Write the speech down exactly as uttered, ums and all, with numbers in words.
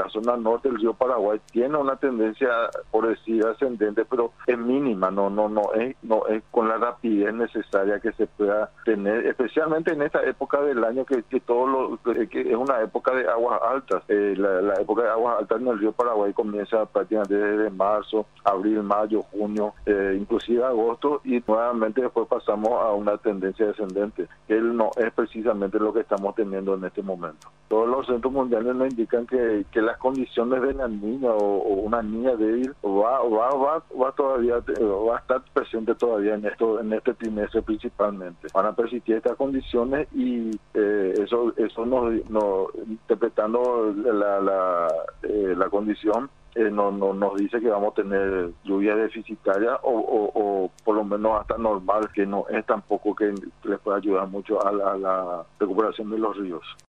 la zona norte del río Paraguay tiene una tendencia, por decir, ascendente, pero es mínima, no no no es no es con la rapidez necesaria que se pueda tener, especialmente en esta época del año que, que todo lo que es una época de aguas altas. Eh, la, la época de aguas altas en el río Paraguay comienza prácticamente desde marzo, abril, mayo, junio, eh, inclusive agosto, y nuevamente después pasamos a una tendencia descendente, que no es precisamente lo que estamos teniendo en este momento. Todos los centros mundiales nos indican que, que las condiciones de la niña o, o una niña débil va, va, va, va todavía va a estar presente todavía en esto en este trimestre principalmente. Van a persistir estas condiciones y eh, eso eso nos, nos interpretando la la, eh, la condición eh, no, no, nos dice que vamos a tener lluvia deficitaria o, o, o por lo menos hasta normal, que no es tampoco que les pueda ayudar mucho a la, a la recuperación de los ríos.